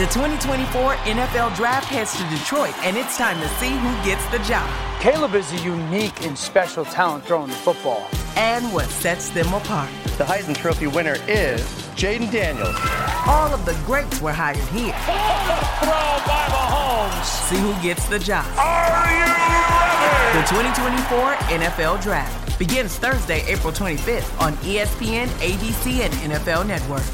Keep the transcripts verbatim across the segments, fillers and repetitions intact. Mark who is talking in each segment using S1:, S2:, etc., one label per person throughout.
S1: The twenty twenty-four N F L Draft heads to Detroit, and it's time to see who gets the job.
S2: Caleb is a unique and special talent throwing the football.
S1: And what sets them apart.
S3: The Heisman Trophy winner is Jaden Daniels.
S1: All of the greats were hired here.
S4: Throw by Mahomes.
S1: See who gets the job.
S4: Are you ready?
S1: The twenty twenty-four N F L Draft begins Thursday, April twenty-fifth on E S P N, A B C, and N F L Network.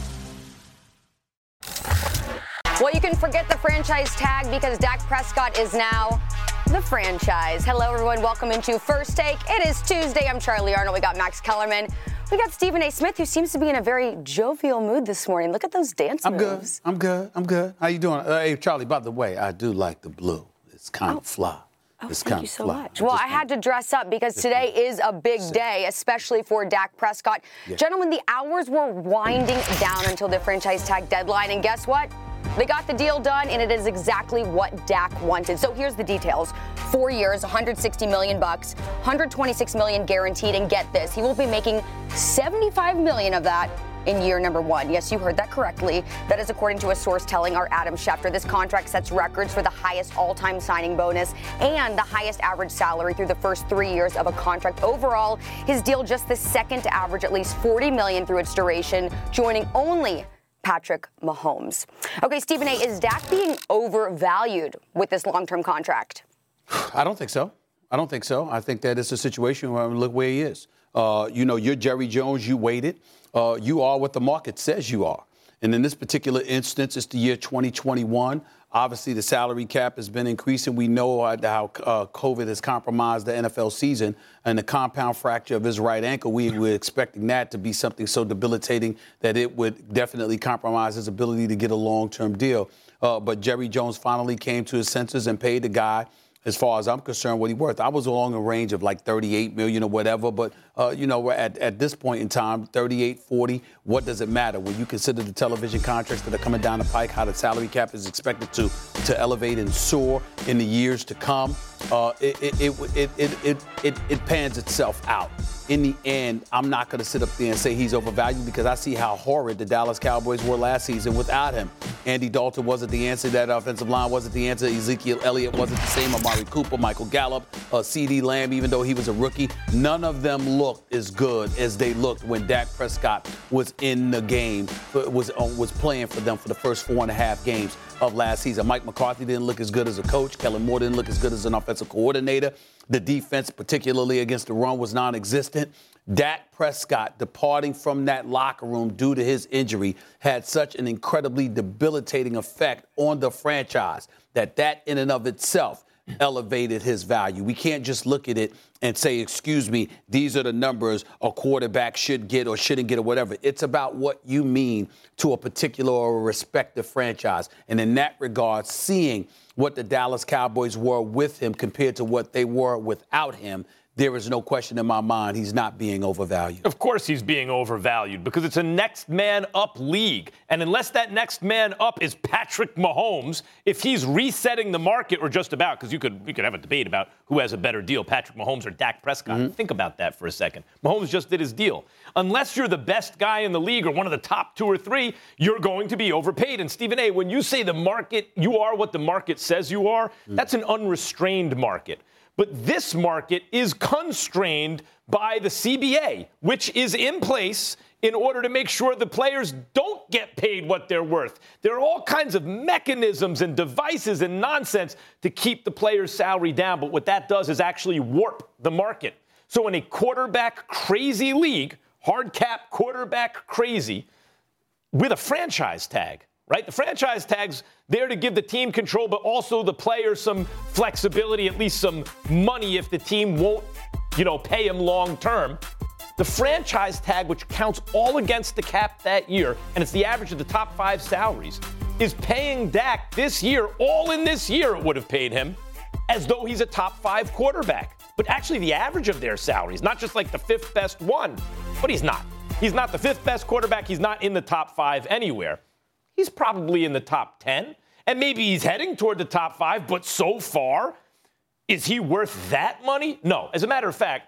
S5: Well, you can forget the franchise tag because Dak Prescott is now the franchise. Hello, everyone. Welcome into First Take. It is Tuesday. I'm Charlie Arnold. We got Max Kellerman. We got Stephen A. Smith, who seems to be in a very jovial mood this morning. Look at those dance
S6: I'm
S5: moves.
S6: good. I'm good. I'm good. How you doing? Uh, hey, Charlie, by the way, I do like the blue. It's kind
S5: Oh.
S6: of fly.
S5: Oh,
S6: it's
S5: thank
S6: kind
S5: you
S6: of
S5: so
S6: fly.
S5: much. Well, I had to dress up because today is a big day, especially for Dak Prescott.
S6: Yeah.
S5: Gentlemen, the hours were winding down until the franchise tag deadline, and guess what? They got the deal done, and it is exactly what Dak wanted. So here's the details. Four years, one hundred sixty million bucks, one hundred twenty-six million guaranteed, and get this, he will be making seventy-five million of that in year number one. Yes, you heard that correctly. That is according to a source telling our Adam Schefter. This contract sets records for the highest all-time signing bonus and the highest average salary through the first three years of a contract. Overall, his deal just the second to average at least forty million through its duration, joining only Patrick Mahomes. Okay, Stephen A., is Dak being overvalued with this long-term contract?
S6: I don't think so. I don't think so. I think that it's a situation where, look where he is. Uh, you know, you're Jerry Jones. You waited. Uh, you are what the market says you are. And in this particular instance, it's the year twenty twenty-one. Obviously, the salary cap has been increasing. We know how uh, COVID has compromised the N F L season and the compound fracture of his right ankle. We were expecting that to be something so debilitating that it would definitely compromise his ability to get a long-term deal. Uh, but Jerry Jones finally came to his senses and paid the guy, as far as I'm concerned, what he worth. I was along a range of like thirty-eight million or whatever, but uh, you know, we're at, at this point in time, thirty-eight, forty, what does it matter? When you consider the television contracts that are coming down the pike, how the salary cap is expected to to elevate and soar in the years to come, uh, it, it, it, it, it, it, it, it pans itself out. In the end, I'm not going to sit up there and say he's overvalued because I see how horrid the Dallas Cowboys were last season without him. Andy Dalton wasn't the answer. That offensive line wasn't the answer. Ezekiel Elliott wasn't the same. Amari Cooper, Michael Gallup, uh, CeeDee Lamb, even though he was a rookie, none of them looked as good as they looked when Dak Prescott was in the game, was uh, was playing for them for the first four and a half games of last season. Mike McCarthy didn't look as good as a coach. Kellen Moore didn't look as good as an offensive coordinator. The defense, particularly against the run, was non-existent. Dak Prescott departing from that locker room due to his injury had such an incredibly debilitating effect on the franchise that that in and of itself elevated his value. We can't just look at it and say, excuse me, these are the numbers a quarterback should get or shouldn't get or whatever. It's about what you mean to a particular or respective franchise. And in that regard, seeing what the Dallas Cowboys were with him compared to what they were without him, there is no question in my mind he's not being overvalued.
S4: Of course he's being overvalued because it's a next man up league. And unless that next man up is Patrick Mahomes, if he's resetting the market or just about, because you could you could have a debate about who has a better deal, Patrick Mahomes or Dak Prescott. Mm-hmm. Think about that for a second. Mahomes just did his deal. Unless you're the best guy in the league or one of the top two or three, you're going to be overpaid. And Stephen A., when you say the market, you are what the market says you are, mm-hmm. that's an unrestrained market. But this market is constrained by the C B A, which is in place in order to make sure the players don't get paid what they're worth. There are all kinds of mechanisms and devices and nonsense to keep the players' salary down. But what that does is actually warp the market. So in a quarterback crazy league, hard cap quarterback crazy, with a franchise tag, right? The franchise tag's there to give the team control, but also the players some flexibility, at least some money if the team won't, you know, pay him long term. The franchise tag, which counts all against the cap that year, and it's the average of the top five salaries, is paying Dak this year, all in this year it would have paid him, as though he's a top five quarterback. But actually the average of their salaries, not just like the fifth best one, but he's not. He's not the fifth best quarterback. He's not in the top five anywhere. He's probably in the top ten, and maybe he's heading toward the top five, but so far, is he worth that money? No. As a matter of fact,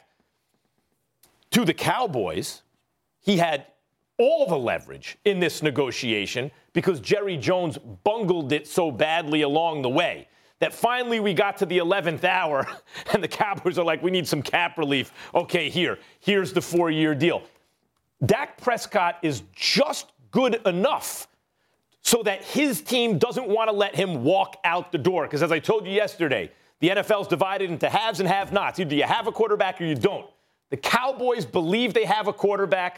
S4: to the Cowboys, he had all the leverage in this negotiation because Jerry Jones bungled it so badly along the way that finally we got to the eleventh hour and the Cowboys are like, we need some cap relief. Okay, here, here's the four-year deal. Dak Prescott is just good enough so that his team doesn't want to let him walk out the door. Because as I told you yesterday, the N F L is divided into haves and have-nots. Either you have a quarterback or you don't. The Cowboys believe they have a quarterback.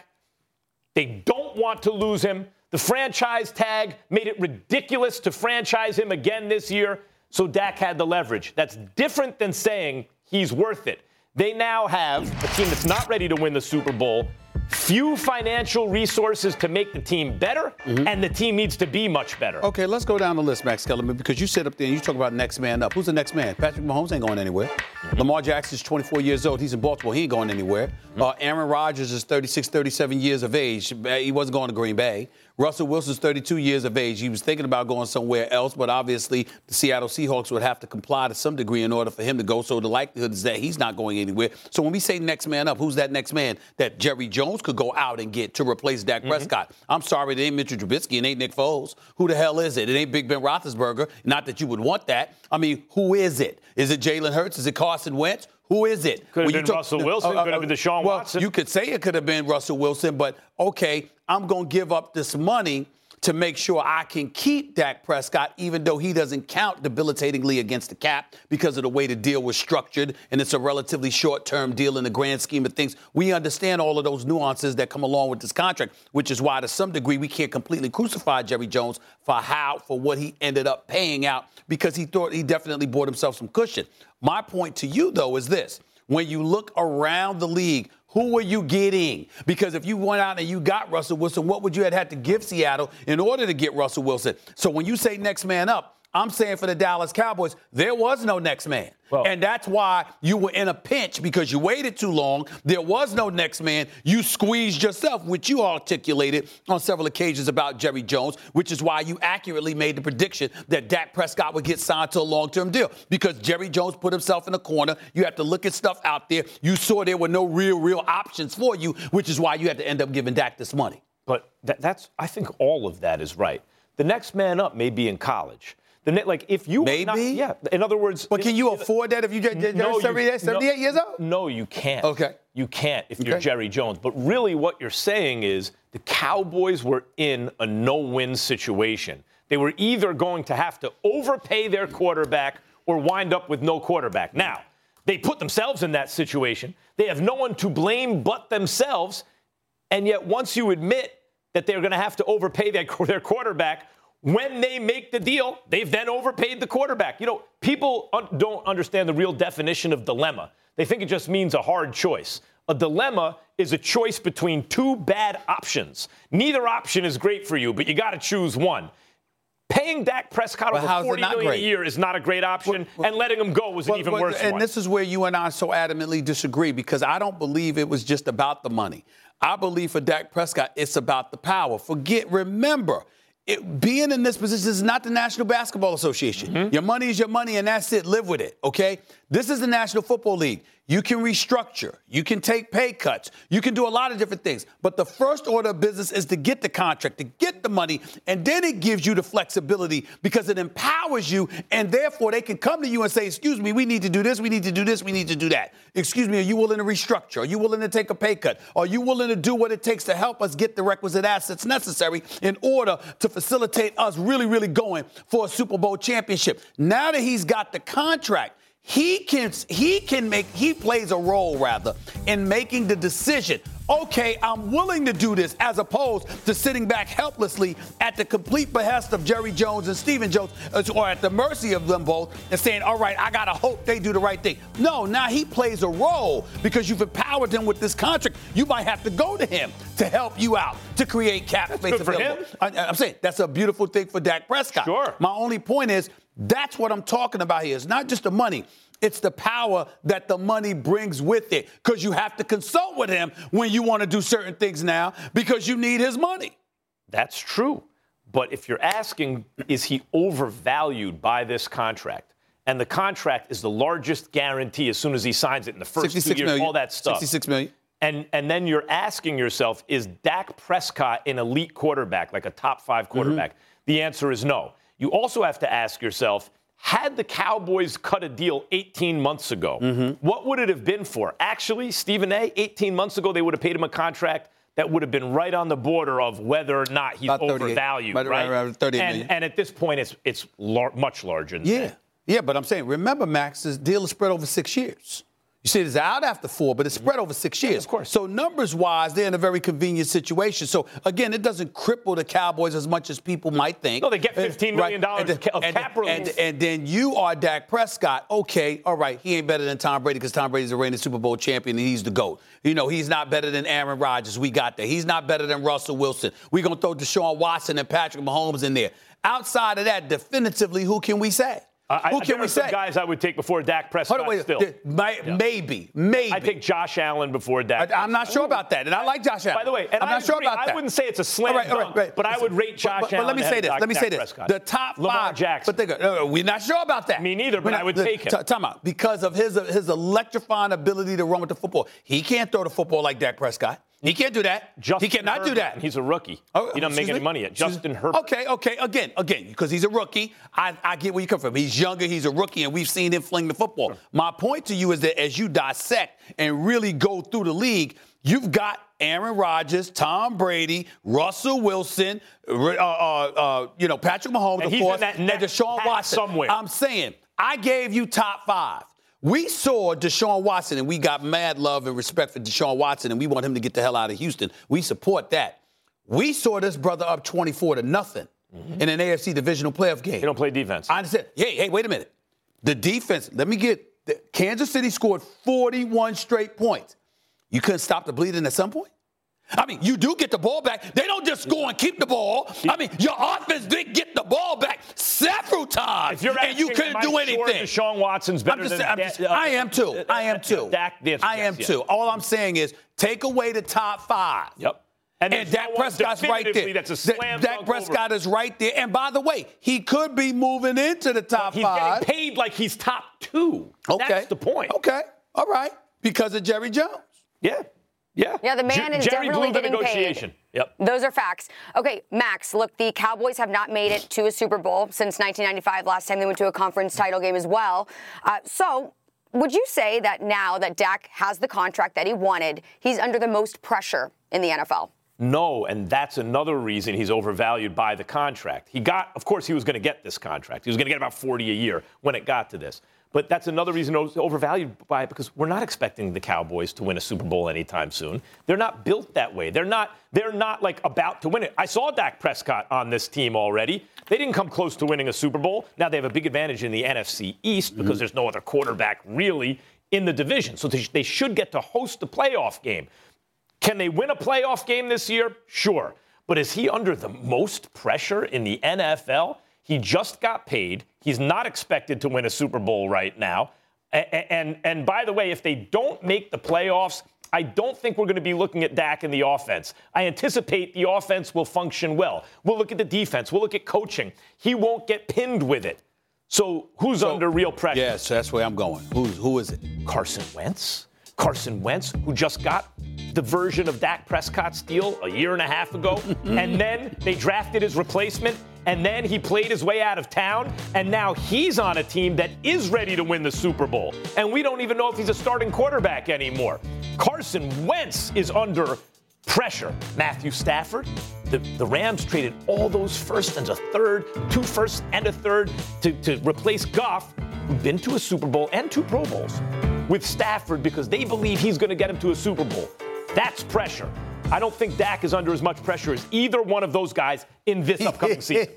S4: They don't want to lose him. The franchise tag made it ridiculous to franchise him again this year, so Dak had the leverage. That's different than saying he's worth it. They now have a team that's not ready to win the Super Bowl, few financial resources to make the team better, mm-hmm. and the team needs to be much better.
S6: Okay, let's go down the list, Max Kellerman, because you sit up there and you talk about next man up. Who's the next man? Patrick Mahomes ain't going anywhere. Mm-hmm. Lamar Jackson's twenty-four years old. He's in Baltimore. He ain't going anywhere. Mm-hmm. Uh, Aaron Rodgers is thirty-six, thirty-seven years of age. He wasn't going to Green Bay. Russell Wilson's thirty-two years of age. He was thinking about going somewhere else, but obviously the Seattle Seahawks would have to comply to some degree in order for him to go. So the likelihood is that he's not going anywhere. So when we say next man up, who's that next man that Jerry Jones could go out and get to replace Dak mm-hmm. Prescott? I'm sorry, it ain't Mitchell Trubisky and ain't Nick Foles. Who the hell is it? It ain't Big Ben Roethlisberger. Not that you would want that. I mean, who is it? Is it Jalen Hurts? Is it Carson Wentz? Who is it?
S4: Could have been talk, Russell Wilson. Uh, uh, could have been Deshaun
S6: well,
S4: Watson.
S6: You could say it could have been Russell Wilson, but okay, I'm going to give up this money to make sure I can keep Dak Prescott, even though he doesn't count debilitatingly against the cap because of the way the deal was structured, and it's a relatively short-term deal in the grand scheme of things. We understand all of those nuances that come along with this contract, which is why, to some degree, we can't completely crucify Jerry Jones for how, for what he ended up paying out, because he thought he definitely bought himself some cushion. My point to you, though, is this. When you look around the league, who are you getting? Because if you went out and you got Russell Wilson, what would you have had to give Seattle in order to get Russell Wilson? So when you say next man up, I'm saying for the Dallas Cowboys, there was no next man. Well, and that's why you were in a pinch, because you waited too long. There was no next man. You squeezed yourself, which you articulated on several occasions about Jerry Jones, which is why you accurately made the prediction that Dak Prescott would get signed to a long-term deal, because Jerry Jones put himself in a corner. You have to look at stuff out there. You saw there were no real, real options for you, which is why you had to end up giving Dak this money.
S4: But that, that's, I think all of that is right. The next man up may be in college. The, like, if you
S6: Maybe?
S4: Not, yeah. In other words.
S6: But can you if, afford that if you just no, seventy-eight no, years old?
S4: No, you can't.
S6: Okay.
S4: You can't if
S6: okay.
S4: you're Jerry Jones. But really what you're saying is the Cowboys were in a no-win situation. They were either going to have to overpay their quarterback or wind up with no quarterback. Now, they put themselves in that situation. They have no one to blame but themselves. And yet once you admit that they're going to have to overpay their, their quarterback, when they make the deal, they've then overpaid the quarterback. You know, people un- don't understand the real definition of dilemma. They think it just means a hard choice. A dilemma is a choice between two bad options. Neither option is great for you, but you got to choose one. Paying Dak Prescott
S6: well,
S4: over forty million dollars a year is not a great option, well, well, and letting him go was well, an even
S6: well,
S4: worse
S6: and
S4: one.
S6: And this is where you and I so adamantly disagree, because I don't believe it was just about the money. I believe for Dak Prescott, it's about the power. Forget, remember, It, being in this position is not the National Basketball Association. Mm-hmm. Your money is your money, and that's it. Live with it, okay? This is the National Football League. You can restructure. You can take pay cuts. You can do a lot of different things. But the first order of business is to get the contract, to get the money, and then it gives you the flexibility because it empowers you, and therefore they can come to you and say, excuse me, we need to do this, we need to do this, we need to do that. Excuse me, are you willing to restructure? Are you willing to take a pay cut? Are you willing to do what it takes to help us get the requisite assets necessary in order to facilitate us really, really going for a Super Bowl championship? Now that he's got the contract, He can he can make he plays a role rather in making the decision. Okay, I'm willing to do this, as opposed to sitting back helplessly at the complete behest of Jerry Jones and Stephen Jones, or at the mercy of them both, and saying, all right, I gotta hope they do the right thing. No, now he plays a role because you've empowered him with this contract. You might have to go to him to help you out to create cap space
S4: good for
S6: available.
S4: him.
S6: I, I'm saying that's a beautiful thing for Dak Prescott.
S4: Sure.
S6: My only point is, that's what I'm talking about here. It's not just the money. It's the power that the money brings with it, because you have to consult with him when you want to do certain things now because you need his money.
S4: That's true. But if you're asking, is he overvalued by this contract? And the contract is the largest guarantee as soon as he signs it in the first two years,
S6: million.
S4: all that stuff.
S6: sixty-six million.
S4: And, and then you're asking yourself, is Dak Prescott an elite quarterback, like a top five quarterback? Mm-hmm. The answer is no. You also have to ask yourself, had the Cowboys cut a deal eighteen months ago, mm-hmm. what would it have been for? Actually, Stephen A., eighteen months ago, they would have paid him a contract that would have been right on the border of whether or not he's overvalued, right? right?
S6: right thirty
S4: and,
S6: million.
S4: and at this point, it's it's lar- much larger than
S6: yeah.
S4: that.
S6: Yeah, but I'm saying, remember, Max, this deal is spread over six years. You see, it's out after four, but it's spread over six years.
S4: Yeah, of course.
S6: So numbers-wise, they're in a very convenient situation. So, again, it doesn't cripple the Cowboys as much as people might think.
S4: No, they get fifteen million dollars
S6: right.
S4: of
S6: and,
S4: cap
S6: and,
S4: relief.
S6: and, and then you are Dak Prescott. Okay, all right, he ain't better than Tom Brady because Tom Brady's a reigning Super Bowl champion and he's the GOAT. You know, he's not better than Aaron Rodgers. We got that. He's not better than Russell Wilson. We're going to throw Deshaun Watson and Patrick Mahomes in there. Outside of that, definitively, who can we say?
S4: Uh,
S6: Who
S4: I,
S6: can
S4: there
S6: we
S4: are some
S6: say?
S4: guys I would take before Dak Prescott
S6: Hold on, wait,
S4: still.
S6: th- may,
S4: yeah.
S6: Maybe, maybe.
S4: I take Josh Allen before Dak.
S6: I, I'm not sure about that, and I like Josh Allen.
S4: By the way, and
S6: I'm
S4: I
S6: not sure
S4: agree,
S6: about that.
S4: I wouldn't say it's a slam
S6: all right, all right,
S4: dunk,
S6: right.
S4: but I would rate Josh
S6: but, but,
S4: Allen.
S6: But let me say this.
S4: Dak,
S6: let me
S4: Dak
S6: say this.
S4: Prescott.
S6: The top
S4: Lamar
S6: five.
S4: Jackson.
S6: But think, uh, we're not sure about that.
S4: Me neither, but
S6: not,
S4: I would
S6: the,
S4: take him.
S6: T- time out. Because of his his electrifying ability to run with the football. He can't throw the football like Dak Prescott. He can't do that.
S4: Justin
S6: he cannot
S4: Herbert,
S6: do that.
S4: He's a rookie.
S6: Oh,
S4: he doesn't make any
S6: me?
S4: money yet.
S6: Excuse
S4: Justin
S6: me?
S4: Herbert.
S6: Okay, okay. Again, again, because he's a rookie, I, I get where you come from. He's younger, he's a rookie, and we've seen him fling the football. Sure. My point to you is that as you dissect and really go through the league, you've got Aaron Rodgers, Tom Brady, Russell Wilson, uh, uh, uh, you know, Patrick Mahomes,
S4: and
S6: of
S4: he's
S6: course,
S4: in that
S6: and Deshaun Watson.
S4: Somewhere.
S6: I'm saying, I gave you top five. We saw Deshaun Watson, and we got mad love and respect for Deshaun Watson, and we want him to get the hell out of Houston. We support that. We saw this brother up twenty-four to nothing mm-hmm. in an A F C divisional playoff game.
S4: He don't play defense.
S6: I understand. Hey, hey, wait a minute. The defense, let me get, the, Kansas City scored forty-one straight points. You couldn't stop the bleeding at some point? I mean, you do get the ball back. They don't just go and keep the ball. I mean, your offense did get the ball back several times,
S4: if you're
S6: and you couldn't do anything.
S4: Sure Deshaun Watson's better
S6: I'm just,
S4: than
S6: I'm just, uh, I am too. I am too.
S4: Dak, yes,
S6: I am
S4: yes,
S6: too.
S4: yes.
S6: All I'm saying is take away the top five.
S4: Yep.
S6: And, and Dak Prescott's right there.
S4: That's a slam
S6: Dak Prescott over. is right there. And by the way, he could be moving into the top
S4: he's
S6: five.
S4: He's getting paid like he's top two.
S6: Okay.
S4: That's the point.
S6: Okay. All right. Because of Jerry Jones.
S4: Yeah. Yeah.
S5: Yeah, the man
S4: J-
S5: is
S4: Jerry
S5: definitely
S4: blew the
S5: getting
S4: negotiation.
S5: paid.
S4: Yep.
S5: Those are facts. Okay, Max, look, the Cowboys have not made it to a Super Bowl since nineteen ninety-five. Last time they went to a conference title game as well. Uh, so would you say that now that Dak has the contract that he wanted, he's under the most pressure in the N F L?
S4: No, and that's another reason he's overvalued by the contract. He got, of course, he was going to get this contract. He was going to get about forty a year when it got to this. But that's another reason he's overvalued by it, because we're not expecting the Cowboys to win a Super Bowl anytime soon. They're not built that way. They're not, they're not like about to win it. I saw Dak Prescott on this team already. They didn't come close to winning a Super Bowl. Now they have a big advantage in the N F C East because mm-hmm. there's no other quarterback really in the division. So they, they should get to host the playoff game. Can they win a playoff game this year? Sure. But is he under the most pressure in the N F L? He just got paid. He's not expected to win a Super Bowl right now. And, and, and by the way, if they don't make the playoffs, I don't think we're going to be looking at Dak in the offense. I anticipate the offense will function well. We'll look at the defense. We'll look at coaching. He won't get pinned with it. So who's so, under real pressure?
S6: Yes, that's where I'm going. Who's, who is it?
S4: Carson Wentz. Carson Wentz, who just got the version of Dak Prescott's deal a year and a half ago, and then they drafted his replacement, and then he played his way out of town, and now he's on a team that is ready to win the Super Bowl, and we don't even know if he's a starting quarterback anymore. Carson Wentz is under pressure. Matthew Stafford, the, the Rams traded all those first and a third, two firsts and a third to, to replace Goff, who'd been to a Super Bowl and two Pro Bowls, with Stafford because they believe he's going to get him to a Super Bowl. That's pressure. I don't think Dak is under as much pressure as either one of those guys in this upcoming season.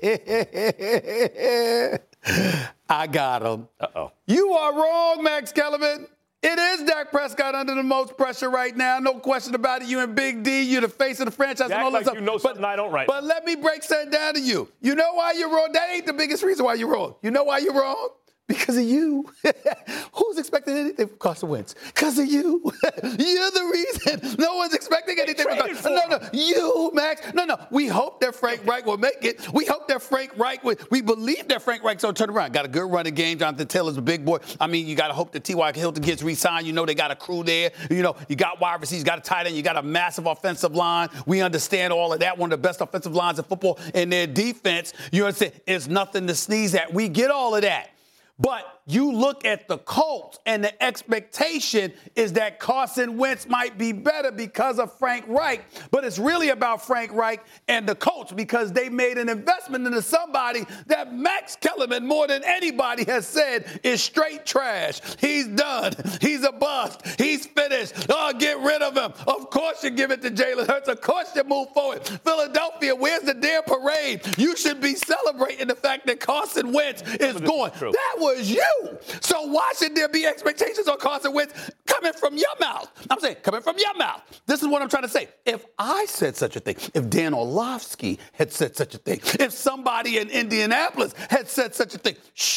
S6: I got him.
S4: Uh-oh.
S6: You are wrong, Max Kellerman. It is Dak Prescott under the most pressure right now. No question about it. You and Big D, you're the face of the franchise.
S4: You
S6: and all
S4: act
S6: that
S4: like
S6: stuff.
S4: you know something
S6: but,
S4: I don't right
S6: But
S4: now.
S6: let me break something down to you. You know why you're wrong? That ain't the biggest reason why you're wrong. You know why you're wrong? Because of you. Who's expecting anything from Carson Wentz? Because of you. You're the reason. No one's expecting anything from Carson. No, no, you, Max. No, no. We hope that Frank Reich will make it. We hope that Frank Reich will. We believe that Frank Reich's going to turn around. Got a good running game. Jonathan Taylor's a big boy. I mean, you got to hope that T Y. Hilton gets re-signed. You know they got a crew there. You know, you got wide receivers, you got a tight end, you got a massive offensive line. We understand all of that. One of the best offensive lines in football. And their defense, you understand, is nothing to sneeze at. We get all of that. But you look at the Colts, and the expectation is that Carson Wentz might be better because of Frank Reich. But it's really about Frank Reich and the Colts because they made an investment into somebody that Max Kellerman, more than anybody, has said is straight trash. He's done. He's a bust. He's finished. Oh, get rid of him. Of course you give it to Jalen Hurts. Of course you move forward. Philadelphia, where's the damn parade? You should be celebrating the fact that Carson Wentz is going. That was you. So why should there be expectations on Carson Wentz coming from your mouth? I'm saying coming from your mouth. This is what I'm trying to say. If I said such a thing, if Dan Orlovsky had said such a thing, if somebody in Indianapolis had said such a thing,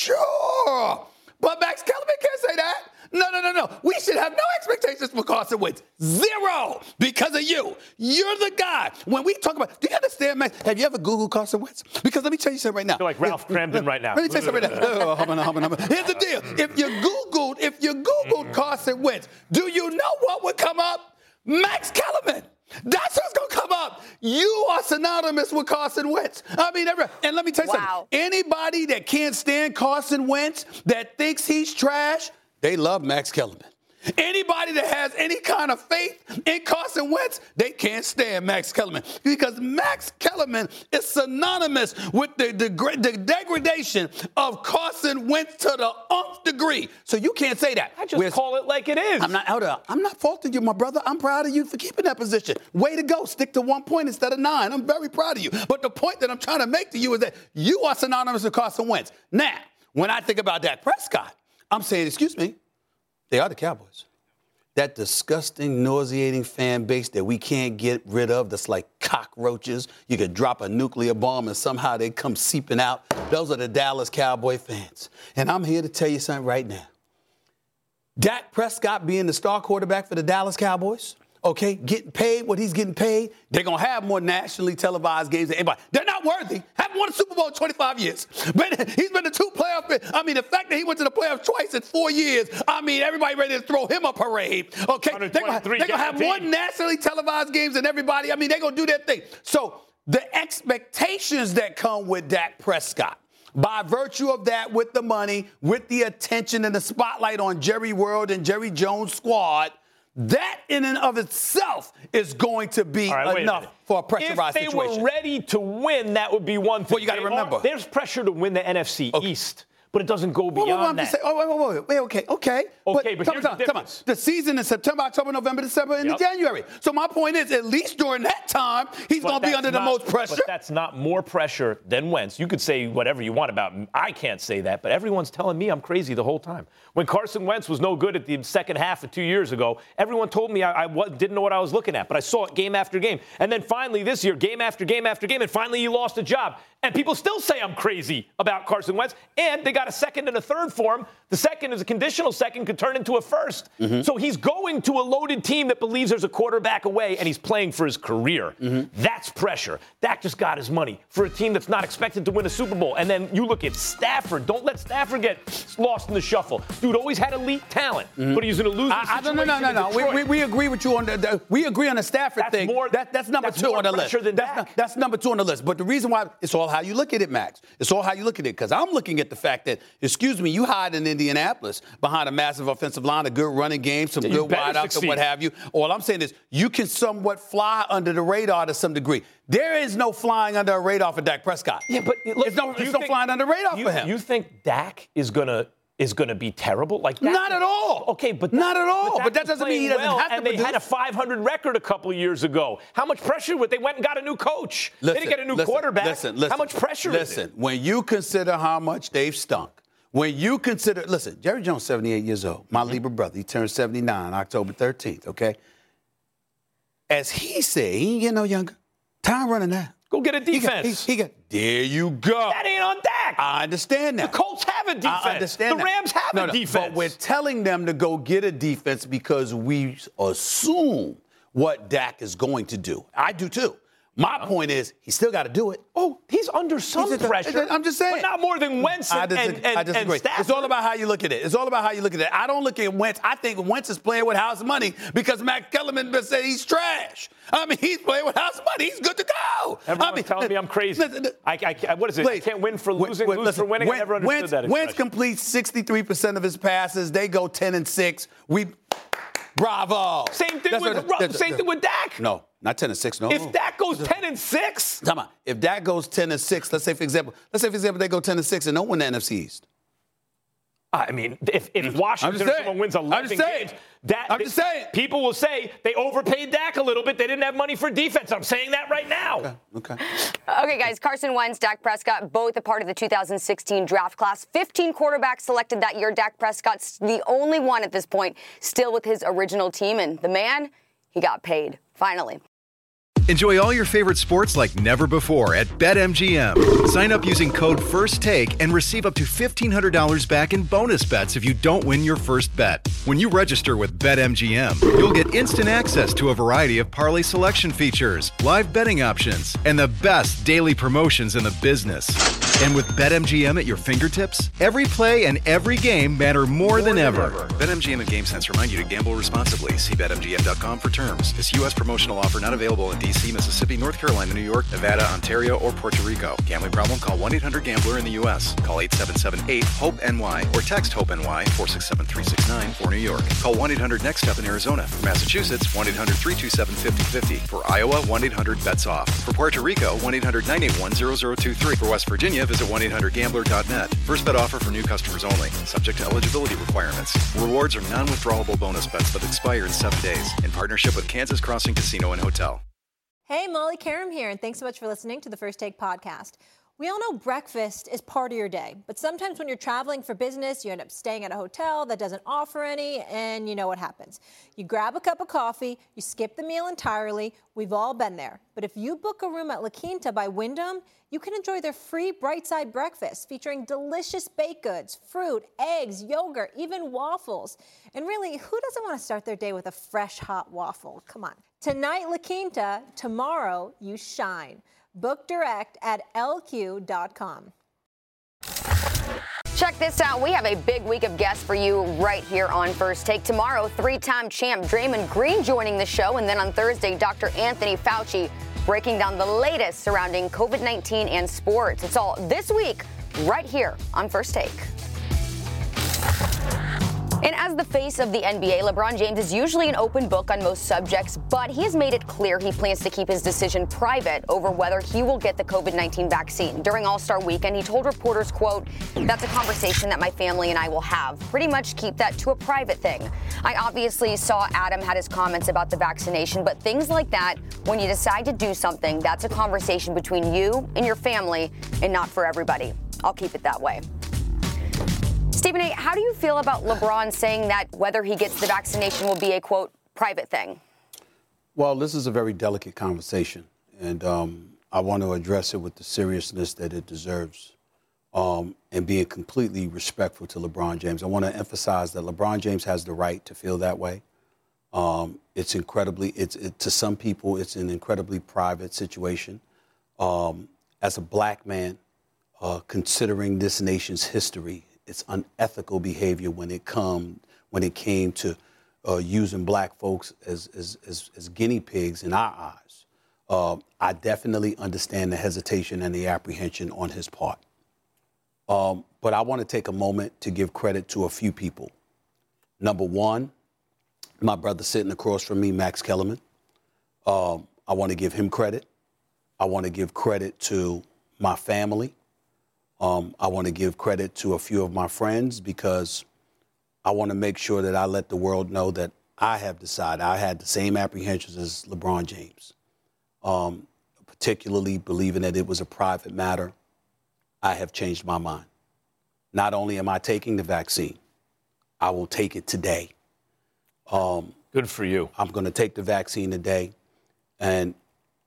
S6: sure. But Max Kellerman can't say that. No, no, no, no. We should have no expectations for Carson Wentz. Zero. Because of you. You're the guy. When we talk about, do you understand, Max? Have you ever Googled Carson Wentz? Because let me tell you something right now.
S4: I feel like Ralph Cramden right now.
S6: Let me tell you something right now. Oh, humming, humming, humming. Here's the deal. If you Googled, if you Googled Carson Wentz, do you know what would come up? Max Kellerman. That's what's going to come up. You are synonymous with Carson Wentz. I mean, every, and let me tell you
S5: wow.
S6: something. Anybody that can't stand Carson Wentz, that thinks he's trash, they love Max Kellerman. Anybody that has any kind of faith in Carson Wentz, they can't stand Max Kellerman because Max Kellerman is synonymous with the, the, the degradation of Carson Wentz to the nth degree. So you can't say that.
S4: I just
S6: Whereas,
S4: call it like it is.
S6: I'm not out of. I'm not faulting you, my brother. I'm proud of you for keeping that position. Way to go. Stick to one point instead of nine. I'm very proud of you. But the point that I'm trying to make to you is that you are synonymous with Carson Wentz. Now, when I think about Dak Prescott, I'm saying, excuse me, they are the Cowboys. That disgusting, nauseating fan base that we can't get rid of that's like cockroaches. You could drop a nuclear bomb and somehow they come seeping out. Those are the Dallas Cowboy fans. And I'm here to tell you something right now. Dak Prescott being the star quarterback for the Dallas Cowboys, okay, getting paid what he's getting paid, they're going to have more nationally televised games than anybody. They're not worthy. Haven't won a Super Bowl in twenty-five years. But he's been to two playoffs. I mean, the fact that he went to the playoffs twice in four years, I mean, everybody ready to throw him a parade. Okay, they're going to have more nationally televised games than everybody. I mean, they're going to do their thing. So the expectations that come with Dak Prescott, by virtue of that, with the money, with the attention and the spotlight on Jerry World and Jerry Jones' squad, that in and of itself is going to be right, enough a for a pressurized situation.
S4: If they were ready to win, that would be one thing.
S6: Well, you got to remember.
S4: There's pressure to win the N F C
S6: okay.
S4: East. But it doesn't go beyond
S6: well, well,
S4: that.
S6: Say, oh, wait, wait, wait, wait, okay, okay.
S4: Okay, but, but here's the difference.
S6: The season is September, October, November, December, and yep. January. So my point is, at least during that time, he's going to be under not, the most pressure.
S4: But that's not more pressure than Wentz. You could say whatever you want about me. I can't say that, but everyone's telling me I'm crazy the whole time. When Carson Wentz was no good at the second half of two years ago, everyone told me I, I didn't know what I was looking at, but I saw it game after game. And then finally this year, game after game after game, and finally he lost a job. And people still say I'm crazy about Carson Wentz, and they got a second and a third for him. The second is a conditional second, could turn into a first. Mm-hmm. So he's going to a loaded team that believes there's a quarterback away, and he's playing for his career. Mm-hmm. That's pressure. Dak just got his money for a team that's not expected to win a Super Bowl. And then you look at Stafford. Don't let Stafford get lost in the shuffle. Dude always had elite talent, mm-hmm. but he's in a losing I, situation. No, no, no, no, no. We, we, we agree with you on the, the we agree on the Stafford that's
S6: thing.
S4: More,
S6: that, that's number
S4: that's
S6: two on the list.
S4: Than
S6: that's, not, that's number two on the list. But the reason why it's all how you look at it, Max. It's all how you look at it. Because I'm looking at the fact that, excuse me, you hide in Indianapolis behind a massive offensive line, a good running game, some
S4: yeah,
S6: good wideouts and what have you. All I'm saying is you can somewhat fly under the radar to some degree. There is no flying under a radar for Dak Prescott.
S4: Yeah, but look,
S6: it's no, it's no flying under the radar
S4: you,
S6: for him.
S4: You think Dak is gonna is going to be terrible? Like that?
S6: Not at all.
S4: Okay, but
S6: not at all. But,
S4: but
S6: that doesn't mean he doesn't
S4: well,
S6: have to
S4: and they
S6: produce.
S4: had a five hundred record a couple of years ago. How much pressure would they went and got a new coach?
S6: Listen,
S4: they didn't get a new
S6: listen,
S4: quarterback.
S6: Listen, listen.
S4: How much pressure
S6: Listen,
S4: is it?
S6: When you consider how much they've stunk, when you consider, listen, Jerry Jones, seventy-eight years old, my mm-hmm. Libra brother, he turned seventy-nine October thirteenth, okay? As he said, he ain't getting no younger. Time running out.
S4: Go get a defense.
S6: He got, he, he got, there you go.
S4: That ain't on Dak.
S6: I understand that.
S4: The Colts have a defense.
S6: I understand
S4: the
S6: that.
S4: Rams have
S6: no,
S4: a
S6: no,
S4: defense.
S6: But we're telling them to go get a defense because we assume what Dak is going to do. I do too. My oh. point is, he still got to do it.
S4: Oh, he's under some
S6: he's
S4: pressure.
S6: I'm just saying.
S4: But not more than Wentz and,
S6: I
S4: and, and,
S6: I disagree.
S4: and Stafford.
S6: It's all about how you look at it. It's all about how you look at it. I don't look at Wentz. I think Wentz is playing with house money because Matt Kellerman said he's trash. I mean, he's playing with house money. He's good to go.
S4: Everyone's
S6: I mean,
S4: telling me I'm crazy. I, I, what is it?
S6: Wait,
S4: I can't win for losing,
S6: wait,
S4: lose
S6: listen,
S4: for winning.
S6: Wentz,
S4: I never understood
S6: Wentz,
S4: that
S6: Wentz
S4: expression.
S6: completes sixty-three percent of his passes. They go ten and six. We, bravo.
S4: Same thing
S6: That's
S4: with
S6: what, that's,
S4: same
S6: that's,
S4: thing with Dak.
S6: No, not ten and six. No.
S4: If Dak goes ten and six,
S6: come on. If Dak goes ten and six, let's say for example, let's say for example they go ten and six and don't win the N F C East.
S4: I mean, if, if Washington or someone wins eleven games, that
S6: I'm just saying.
S4: People will say they overpaid Dak a little bit. They didn't have money for defense. I'm saying that right now.
S6: Okay. Okay,
S5: okay guys, Carson Wentz, Dak Prescott, both a part of the two thousand sixteen draft class. fifteen quarterbacks selected that year. Dak Prescott's the only one at this point still with his original team. And the man, he got paid. Finally.
S7: Enjoy all your favorite sports like never before at BetMGM. Sign up using code FIRSTTAKE and receive up to fifteen hundred dollars back in bonus bets if you don't win your first bet. When you register with BetMGM, you'll get instant access to a variety of parlay selection features, live betting options, and the best daily promotions in the business. And with BetMGM at your fingertips, every play and every game matter more, more than, than ever. ever. BetMGM and GameSense remind you to gamble responsibly. See Bet M G M dot com for terms. This U S promotional offer not available in D C, Mississippi, North Carolina, New York, Nevada, Ontario, or Puerto Rico. Gambling problem? Call one eight hundred gambler in the U S. Call eight seven seven eight hope N Y or text HOPE-NY four six seven three six nine for New York. Call one eight hundred next step in Arizona. For Massachusetts, one eight hundred three two seven five zero five zero. For Iowa, one eight hundred bets off. For Puerto Rico, one eight hundred nine eight one zero zero two three. For West Virginia, visit one eight hundred gambler dot net. First bet offer for new customers only. Subject to eligibility requirements. Rewards are non-withdrawable bonus bets that expire in seven days. In partnership with Kansas Crossing Casino and Hotel.
S8: Hey, Molly Karam here, and thanks so much for listening to the First Take podcast. We all know breakfast is part of your day, but sometimes when you're traveling for business, you end up staying at a hotel that doesn't offer any, and you know what happens. You grab a cup of coffee, you skip the meal entirely. We've all been there. But if you book a room at La Quinta by Wyndham, you can enjoy their free Bright Side breakfast featuring delicious baked goods, fruit, eggs, yogurt, even waffles. And really, who doesn't want to start their day with a fresh, hot waffle? Come on. Tonight, La Quinta. Tomorrow, you shine. Book direct at L Q dot com.
S5: Check this out. We have a big week of guests for you right here on First Take. Tomorrow, three-time champ Draymond Green joining the show. And then on Thursday, Doctor Anthony Fauci breaking down the latest surrounding COVID nineteen and sports. It's all this week right here on First Take. And as the face of the N B A, LeBron James is usually an open book on most subjects, but he has made it clear he plans to keep his decision private over whether he will get the COVID nineteen vaccine. During All-Star Weekend, he told reporters, quote, "That's a conversation that my family and I will have. Pretty much keep that to a private thing. I obviously saw Adam had his comments about the vaccination, but things like that, when you decide to do something, that's a conversation between you and your family and not for everybody. I'll keep it that way." Stephen A., how do you feel about LeBron saying that whether he gets the vaccination will be a, quote, private thing?
S6: Well, this is a very delicate conversation, and um, I want to address it with the seriousness that it deserves um, and being completely respectful to LeBron James. I want to emphasize that LeBron James has the right to feel that way. Um, it's incredibly, it's it, to some people, it's an incredibly private situation. Um, as a black man, uh, considering this nation's history, it's unethical behavior when it come when it came to uh, using black folks as, as as as guinea pigs in our eyes. Uh, I definitely understand the hesitation and the apprehension on his part. Um, but I want to take a moment to give credit to a few people. Number one, my brother sitting across from me, Max Kellerman. Um, I want to give him credit. I want to give credit to my family. Um, I want to give credit to a few of my friends because I want to make sure that I let the world know that I have decided I had the same apprehensions as LeBron James, um, particularly believing that it was a private matter. I have changed my mind. Not only am I taking the vaccine, I will take it today. Um,
S4: Good for you.
S6: I'm going to take the vaccine today. And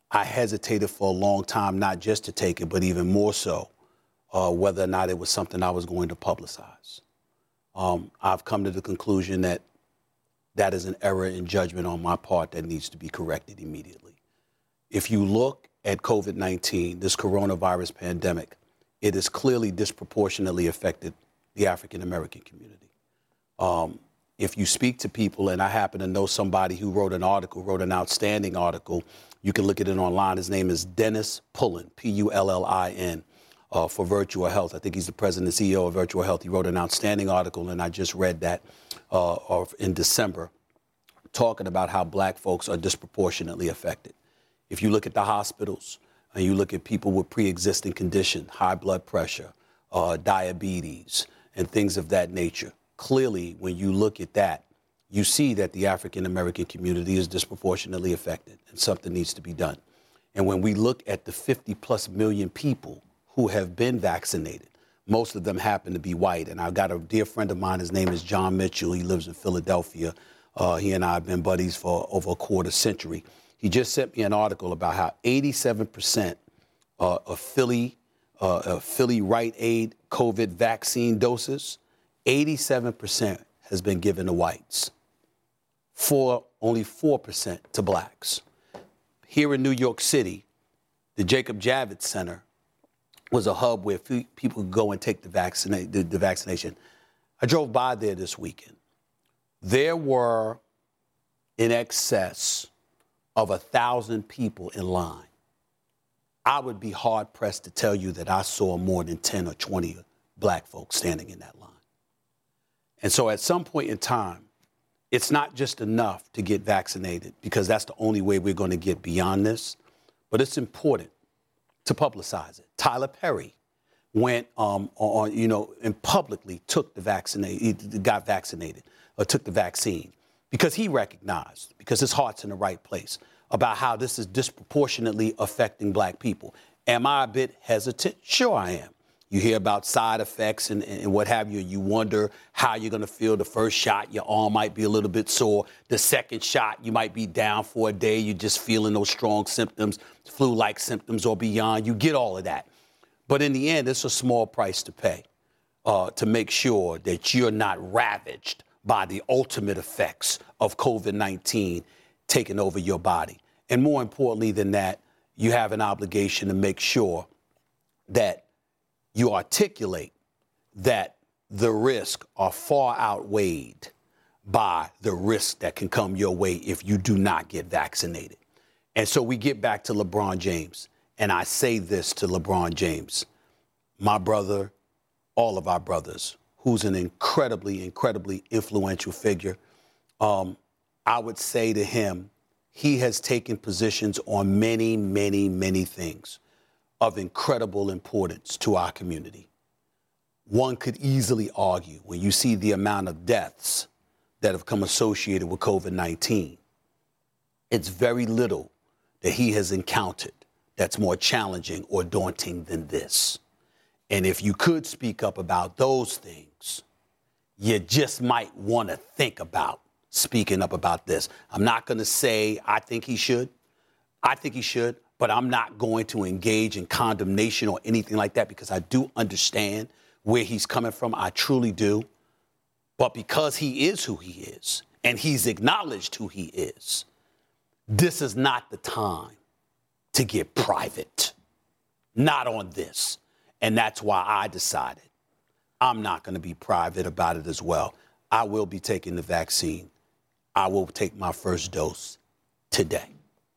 S6: I hesitated for a long time, not just to take it, but even more so, uh, whether or not it was something I was going to publicize. Um, I've come to the conclusion that that is an error in judgment on my part that needs to be corrected immediately. If you look at COVID nineteen, this coronavirus pandemic, it has clearly disproportionately affected the African American community. Um, if you speak to people, and I happen to know somebody who wrote an article, wrote an outstanding article, you can look at it online. His name is Dennis Pullin, P U L L I N, uh, for Virtual Health. I think he's the president and C E O of Virtual Health. He wrote an outstanding article, and I just read that uh, in December, talking about how black folks are disproportionately affected. If you look at the hospitals and you look at people with pre-existing conditions, high blood pressure, uh, diabetes, and things of that nature, clearly when you look at that, you see that the African American community is disproportionately affected and something needs to be done. And when we look at the fifty plus million people who have been vaccinated, most of them happen to be white. And I've got a dear friend of mine, his name is John Mitchell. He lives in Philadelphia. Uh, he and I have been buddies for over a quarter century. He just sent me an article about how eighty-seven percent uh, of Philly, uh, of Philly Rite Aid COVID vaccine doses, eighty-seven percent has been given to whites, for only four percent to blacks. Here in New York City, the Jacob Javits Center was a hub where people could go and take the, vaccina- the, the vaccination. I drove by there this weekend. There were in excess of a thousand people in line. I would be hard pressed to tell you that I saw more than ten or twenty black folks standing in that line. And so at some point in time, it's not just enough to get vaccinated, because that's the only way we're going to get beyond this, but it's important to publicize it. Tyler Perry went um, on, you know, and publicly took the vaccinate, got vaccinated, or took the vaccine, because he recognized, because his heart's in the right place, about how this is disproportionately affecting black people. Am I a bit hesitant? Sure I am. You hear about side effects and, and what have you. You wonder how you're going to feel the first shot. Your arm might be a little bit sore. The second shot, you might be down for a day. You're just feeling those strong symptoms, flu-like symptoms or beyond. You get all of that. But in the end, it's a small price to pay uh, to make sure that you're not ravaged by the ultimate effects of COVID nineteen taking over your body. And more importantly than that, you have an obligation to make sure that you articulate that the risks are far outweighed by the risk that can come your way if you do not get vaccinated. And so we get back to LeBron James. And I say this to LeBron James, my brother, all of our brothers, who's an incredibly, incredibly influential figure. Um, I would say to him, he has taken positions on many, many, many things of incredible importance to our community. One could easily argue, when you see the amount of deaths that have come associated with COVID nineteen, it's very little that he has encountered that's more challenging or daunting than this. And if you could speak up about those things, you just might want to think about speaking up about this. I'm not going to say I think he should. I think he should. But I'm not going to engage in condemnation or anything like that, because I do understand where he's coming from. I truly do. But because he is who he is, and he's acknowledged who he is, this is not the time to get private. Not on this. And that's why I decided I'm not going to be private about it as well. I will be taking the vaccine. I will take my first dose today.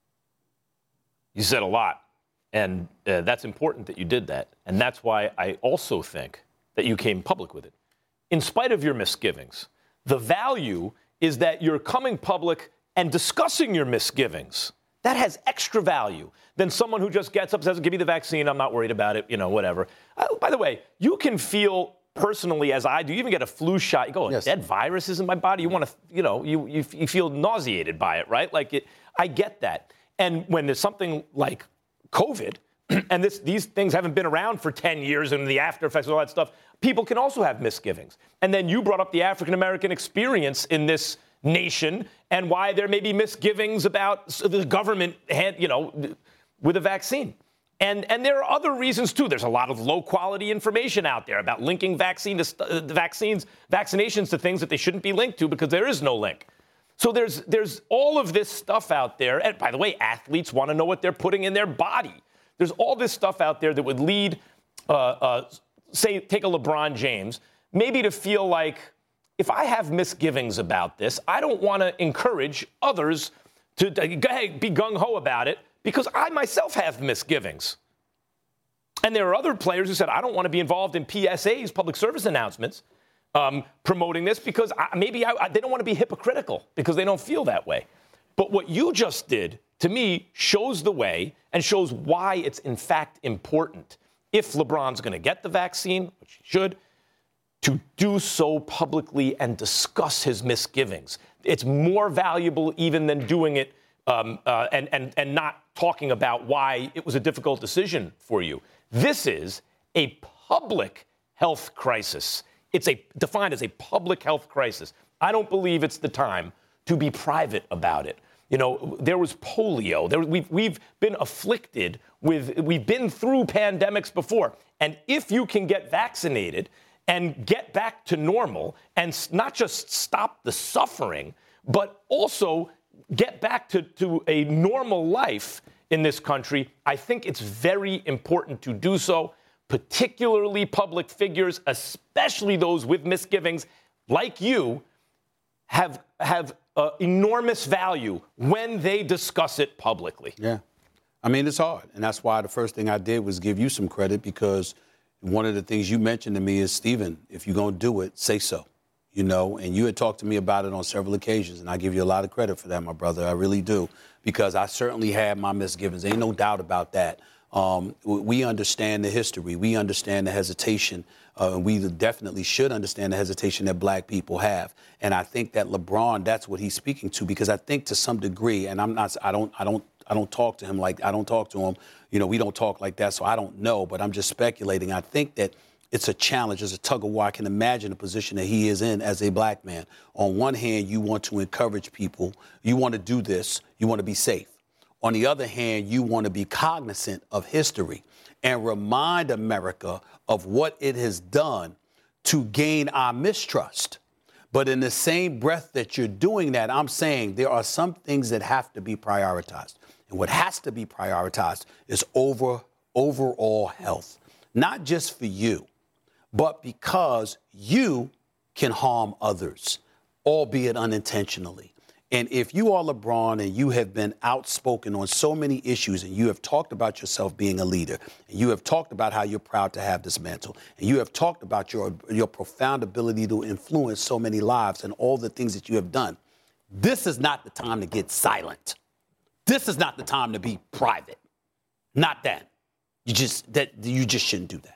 S4: You said a lot, and uh, that's important that you did that. And that's why I also think that you came public with it. In spite of your misgivings, the value is that you're coming public and discussing your misgivings. That has extra value than someone who just gets up and says, give me the vaccine, I'm not worried about it, you know, whatever. Uh, by the way, you can feel personally, as I do, you even get a flu shot, you go, a yes. dead virus is in my body. You want to, you know, you, you, you feel nauseated by it, right? Like, it, I get that. And when there's something like COVID, and this, these things haven't been around for ten years and the after effects and all that stuff, people can also have misgivings. And then you brought up the African-American experience in this nation and why there may be misgivings about the government, you know, with a vaccine. And, and there are other reasons, too. There's a lot of low-quality information out there about linking vaccine to st- uh, vaccines, vaccinations to things that they shouldn't be linked to because there is no link. So there's there's all of this stuff out there. And by the way, athletes want to know what they're putting in their body. There's all this stuff out there that would lead, uh, uh, say, take a LeBron James, maybe to feel like, if I have misgivings about this, I don't want to encourage others to, to go ahead, be gung-ho about it, because I myself have misgivings. And there are other players who said, I don't want to be involved in P S As, public service announcements, um, promoting this because I, maybe I, I, they don't want to be hypocritical because they don't feel that way. But what you just did, to me, shows the way and shows why it's, in fact, important, if LeBron's going to get the vaccine, which he should, to do so publicly and discuss his misgivings. It's more valuable even than doing it um, uh, and, and, and not talking about why it was a difficult decision for you. This is a public health crisis. It's a, defined as a public health crisis. I don't believe it's the time to be private about it. You know, there was polio. There, we've, we've been afflicted with, we've been through pandemics before. And if you can get vaccinated and get back to normal and not just stop the suffering, but also get back to, to a normal life in this country, I think it's very important to do so, particularly public figures, especially those with misgivings like you, have have uh, enormous value when they discuss it publicly.
S6: Yeah. I mean, it's hard. And that's why the first thing I did was give you some credit, because one of the things you mentioned to me is, Stephen, if you're going to do it, say so. You know, and you had talked to me about it on several occasions, and I give you a lot of credit for that, my brother. I really do, because I certainly had my misgivings. Ain't no doubt about that. Um, we understand the history. We understand the hesitation. Uh, and we definitely should understand the hesitation that black people have. And I think that LeBron, that's what he's speaking to, because I think to some degree, and I'm not, I don't, I don't, I don't talk to him like, I don't talk to him. You know, we don't talk like that, so I don't know, but I'm just speculating. I think that it's a challenge, it's a tug of war. I can imagine the position that he is in as a black man. On one hand, you want to encourage people. You want to do this. You want to be safe. On the other hand, you want to be cognizant of history and remind America of what it has done to gain our mistrust. But in the same breath that you're doing that, I'm saying there are some things that have to be prioritized. And what has to be prioritized is over overall health, not just for you, but because you can harm others, albeit unintentionally. And if you are LeBron and you have been outspoken on so many issues, and you have talked about yourself being a leader, and you have talked about how you're proud to have this mantle, and you have talked about your, your profound ability to influence so many lives and all the things that you have done, this is not the time to get silent. This is not the time to be private. Not that. You just, that, you just shouldn't do that.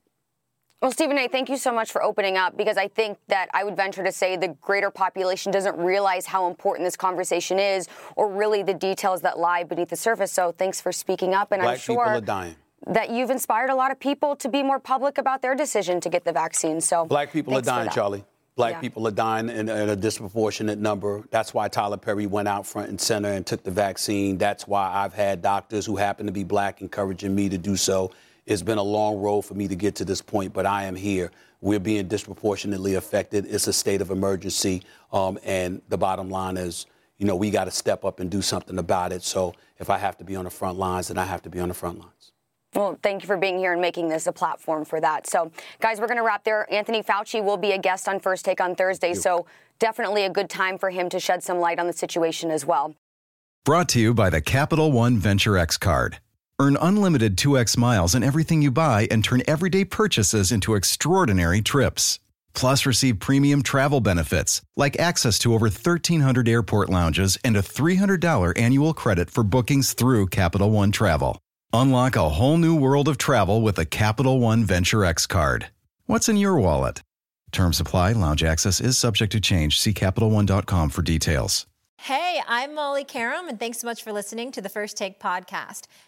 S5: Well, Stephen A., thank you so much for opening up, because I think that I would venture to say the greater population doesn't realize how important this conversation is, or really the details that lie beneath the surface. So thanks for speaking up. And
S6: Black
S5: I'm sure
S6: people are dying.
S5: that you've inspired a lot of people to be more public about their decision to get the vaccine. So
S6: Black people are dying, Charlie. Black
S5: yeah.
S6: people are dying in, in a disproportionate number. That's why Tyler Perry went out front and center and took the vaccine. That's why I've had doctors who happen to be black encouraging me to do so. It's been a long road for me to get to this point, but I am here. We're being disproportionately affected. It's a state of emergency. Um, and the bottom line is, you know, we got to step up and do something about it. So if I have to be on the front lines, then I have to be on the front lines.
S5: Well, thank you for being here and making this a platform for that. So, guys, we're going to wrap there. Anthony Fauci will be a guest on First Take on Thursday, so definitely a good time for him to shed some light on the situation as well.
S7: Brought to you by the Capital One Venture X card. Earn unlimited two X miles on everything you buy and turn everyday purchases into extraordinary trips. Plus, receive premium travel benefits like access to over thirteen hundred airport lounges and a three hundred dollars annual credit for bookings through Capital One Travel. Unlock a whole new world of travel with a Capital One Venture X card. What's in your wallet? Terms apply. Lounge access is subject to change. See Capital One dot com for details.
S8: Hey, I'm Molly Karam, and thanks so much for listening to the First Take podcast.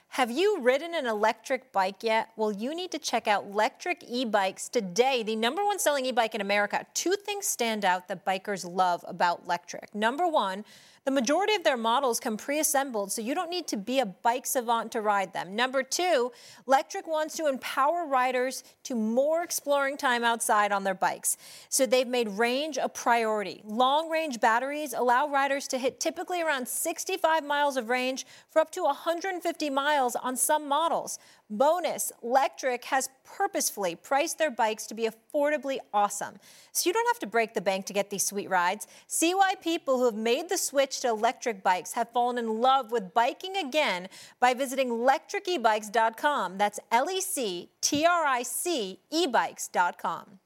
S8: Have you ridden an electric bike yet? Well, you need to check out Lectric E-Bikes today, the number one selling e-bike in America. Two things stand out that bikers love about Lectric. Number one, the majority of their models come pre-assembled, so you don't need to be a bike savant to ride them. Number two, Lectric wants to empower riders to more exploring time outside on their bikes. So they've made range a priority. Long-range batteries allow riders to hit typically around sixty-five miles of range for up to one hundred fifty miles on some models. Bonus, Lectric has purposefully priced their bikes to be affordably awesome. So you don't have to break the bank to get these sweet rides. See why people who have made the switch to electric bikes have fallen in love with biking again by visiting lectric e bikes dot com. That's L E C T R I C e bikes dot com.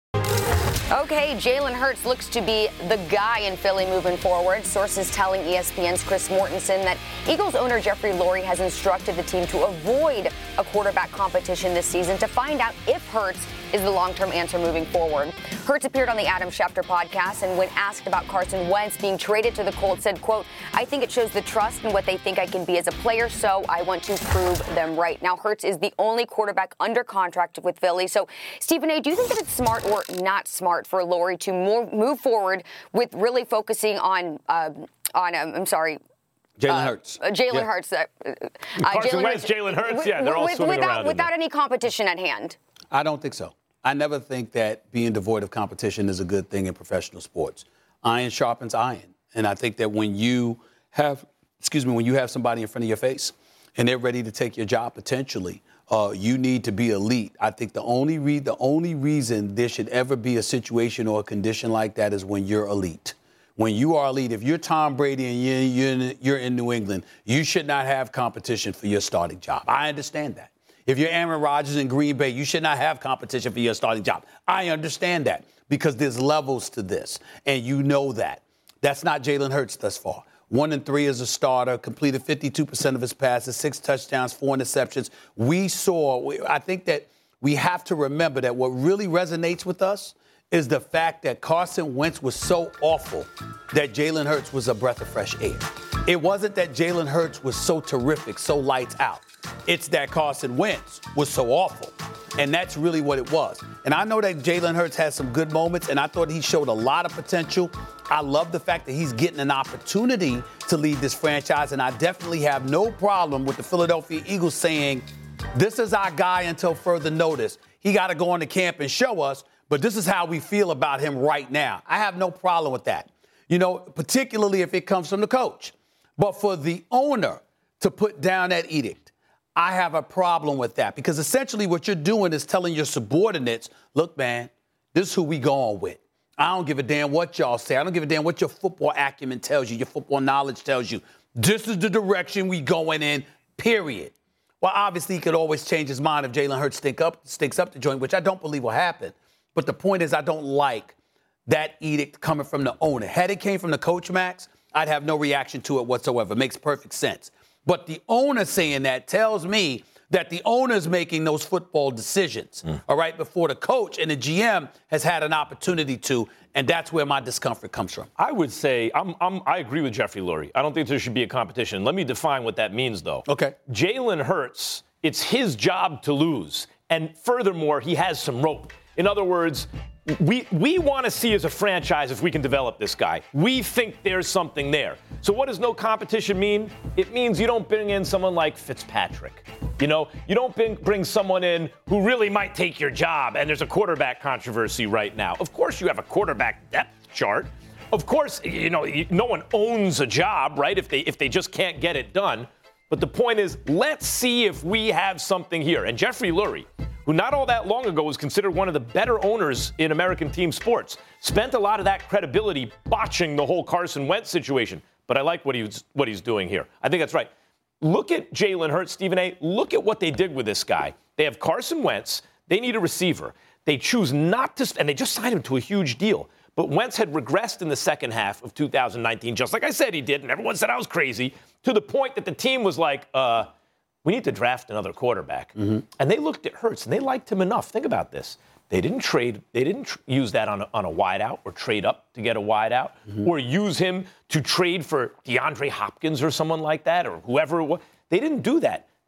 S5: Okay, Jalen Hurts looks to be the guy in Philly moving forward. Sources telling E S P N's Chris Mortensen that Eagles owner Jeffrey Lurie has instructed the team to avoid a quarterback competition this season to find out if Hurts is the long-term answer moving forward. Hurts appeared on the Adam Schefter podcast, and when asked about Carson Wentz being traded to the Colts, said, quote, "I think it shows the trust in what they think I can be as a player, so I want to prove them right." Now, Hurts is the only quarterback under contract with Philly. So, Stephen A., do you think that it's smart or not smart for Lurie to move, move forward with really focusing on, uh, on um, I'm sorry,
S6: Jalen
S5: uh,
S6: Hurts.
S5: Uh, Jalen
S6: yeah.
S5: Hurts. Uh,
S4: Carson Wentz, Jalen Hurts, yeah, they're all
S5: with,
S4: swimming
S5: without,
S4: around in
S5: without
S4: there.
S5: any competition at hand.
S6: I don't think so. I never think that being devoid of competition is a good thing in professional sports. Iron sharpens iron. And I think that when you have, excuse me, when you have somebody in front of your face and they're ready to take your job potentially, uh, you need to be elite. I think the only re- the only reason there should ever be a situation or a condition like that is when you're elite. When you are elite, if you're Tom Brady and you're, you're, in, you're in New England, you should not have competition for your starting job. I understand that. If you're Aaron Rodgers in Green Bay, you should not have competition for your starting job. I understand that because there's levels to this, and you know that. That's not Jalen Hurts thus far. One and three as a starter, completed fifty-two percent of his passes, six touchdowns, four interceptions. We saw, I think that we have to remember that what really resonates with us is the fact that Carson Wentz was so awful that Jalen Hurts was a breath of fresh air. It wasn't that Jalen Hurts was so terrific, so lights out. It's that Carson Wentz was so awful. And that's really what it was. And I know that Jalen Hurts has some good moments, and I thought he showed a lot of potential. I love the fact that he's getting an opportunity to lead this franchise, and I definitely have no problem with the Philadelphia Eagles saying, this is our guy until further notice. He got to go into camp and show us, but this is how we feel about him right now. I have no problem with that, you know, particularly if it comes from the coach. But for the owner to put down that edict, I have a problem with that because essentially what you're doing is telling your subordinates, look, man, this is who we going with. I don't give a damn what y'all say. I don't give a damn what your football acumen tells you, your football knowledge tells you. This is the direction we going in, period. Well, obviously, he could always change his mind if Jalen Hurts stink up, stinks up the joint, which I don't believe will happen. But the point is I don't like that edict coming from the owner. Had it came from the coach, Max, I'd have no reaction to it whatsoever. It makes perfect sense. But the owner saying that tells me that the owner's making those football decisions, mm. all right, before the coach and the G M has had an opportunity to, and that's where my discomfort comes from.
S4: I would say I'm, I'm, I agree with Jeffrey Lurie. I don't think there should be a competition. Let me define what that means, though.
S6: Okay.
S4: Jalen Hurts, it's his job to lose. And furthermore, he has some rope. In other words, we we want to see as a franchise if we can develop this guy. We think there's something there. So what does no competition mean? It means you don't bring in someone like Fitzpatrick. You know, you don't bring, bring someone in who really might take your job, and there's a quarterback controversy right now. Of course you have a quarterback depth chart. Of course, you know, no one owns a job, right, if they if they just can't get it done. But the point is, let's see if we have something here. And Jeffrey Lurie, who not all that long ago was considered one of the better owners in American team sports, spent a lot of that credibility botching the whole Carson Wentz situation. But I like what he's what he's doing here. I think that's right. Look at Jalen Hurts, Stephen A. Look at what they did with this guy. They have Carson Wentz. They need a receiver. They choose not to, and they just signed him to a huge deal. But Wentz had regressed in the second half of two thousand nineteen, just like I said he did, and everyone said I was crazy, to the point that the team was like, uh, we need to draft another quarterback. Mm-hmm. And they looked at Hurts, and they liked him enough. Think about this. They didn't trade. They didn't tr- use that on a, on a wideout or trade up to get a wideout mm-hmm. or use him to trade for DeAndre Hopkins or someone like that or whoever it was. They didn't do that.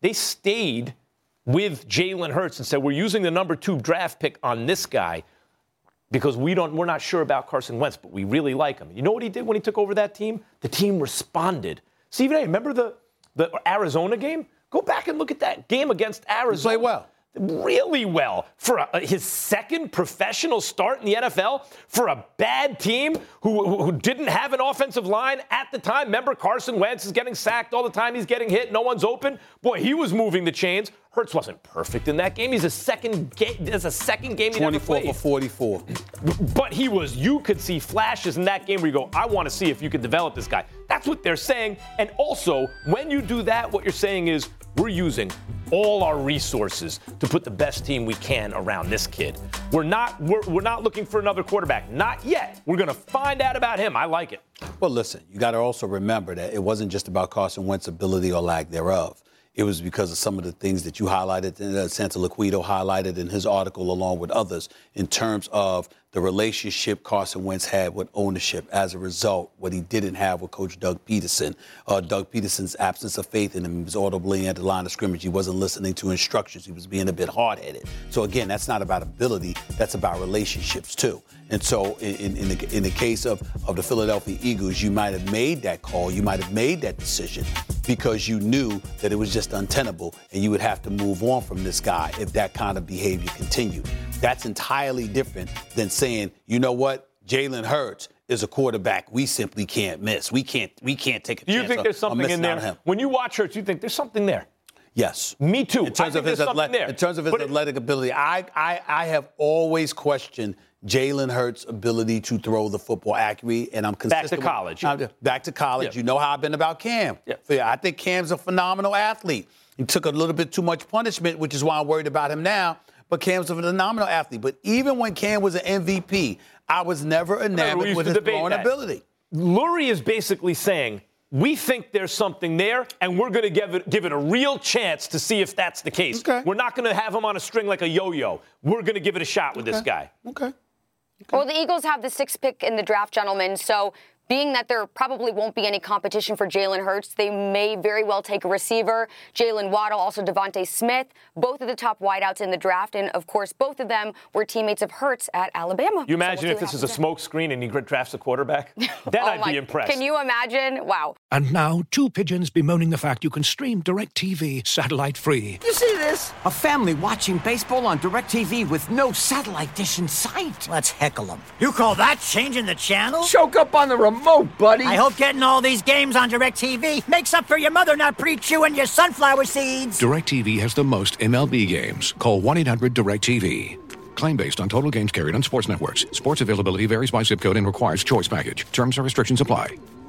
S4: they stayed with Jalen Hurts and said, we're using the number two draft pick on this guy because we don't, we're not sure about Carson Wentz, but we really like him. You know what he did when he took over that team? The team responded. Stephen A., remember the, the Arizona game? Go back and look at that game against Arizona.
S6: He played well.
S4: Really well for a, his second professional start in the N F L for a bad team who, who didn't have an offensive line at the time. Remember, Carson Wentz is getting sacked all the time. He's getting hit. No one's open. Boy, he was moving the chains. Hurts wasn't perfect in that game. He's a second game. There's a second game he never played.
S6: twenty-four for forty-four.
S4: But he was. You could see flashes in that game where you go, I want to see if you could develop this guy. That's what they're saying. And also, when you do that, what you're saying is we're using all our resources to put the best team we can around this kid. We're not. We're, we're not looking for another quarterback. Not yet. We're going to find out about him. I like it.
S6: Well, listen, you got to also remember that it wasn't just about Carson Wentz's ability or lack thereof. It was because of some of the things that you highlighted, and uh, Santa Liquido highlighted in his article along with others in terms of the relationship Carson Wentz had with ownership. As a result, what he didn't have with Coach Doug Peterson. Uh, Doug Peterson's absence of faith in him. He was audibly at the line of scrimmage. He wasn't listening to instructions. He was being a bit hard-headed. So, again, that's not about ability. That's about relationships, too. And so in, in, the, in the case of, of the Philadelphia Eagles, you might have made that call. You might have made that decision because you knew that it was just untenable and you would have to move on from this guy if that kind of behavior continued. That's entirely different than saying, you know what, Jalen Hurts is a quarterback we simply can't miss. We can't we can't take a
S4: Do you
S6: chance
S4: think
S6: of,
S4: there's something in there?
S6: Him.
S4: When you watch Hurts, you think there's something there?
S6: Yes.
S4: Me too.
S6: In terms
S4: I
S6: of
S4: think
S6: his,
S4: there's
S6: athle-
S4: there.
S6: in terms of his
S4: But
S6: athletic it, ability, I, I I have always questioned Jalen Hurts' ability to throw the football accurately, and I'm consistent.
S4: Back to college.
S6: With, back to college.
S4: Yeah.
S6: You know how I've been about Cam.
S4: Yeah.
S6: I think Cam's a phenomenal athlete. He took a little bit too much punishment, which is why I'm worried about him now. But Cam's a phenomenal athlete. But even when Cam was an M V P, I was never enamored with his throwing that. ability.
S4: Lurie is basically saying, we think there's something there, and we're going to give it give it a real chance to see if that's the case.
S6: Okay.
S4: We're not going to have him on a string like a yo-yo. We're going to give it a shot with
S6: okay.
S4: this guy.
S6: Okay. okay.
S5: Well, the Eagles have the sixth pick in the draft, gentlemen, so being that there probably won't be any competition for Jalen Hurts, they may very well take a receiver. Jalen Waddle, also Devontae Smith, both of the top wideouts in the draft. And, of course, both of them were teammates of Hurts at Alabama.
S4: You imagine
S5: so we'll
S4: if this is a smoke screen and he drafts a quarterback? Then
S5: oh
S4: I'd
S5: my,
S4: be impressed.
S5: Can you imagine? Wow.
S9: And now, two pigeons bemoaning the fact you can stream DirecTV satellite-free.
S10: You see this? A family watching baseball on DirecTV with no satellite dish in sight.
S11: Let's heckle them. You call that changing the channel?
S10: Choke up on the remote, buddy.
S11: I hope getting all these games on DirecTV makes up for your mother not pre-chewing your sunflower seeds.
S9: DirecTV has the most M L B games. Call one eight hundred direct T V. Claim based on total games carried on sports networks. Sports availability varies by zip code and requires choice package. Terms and restrictions apply.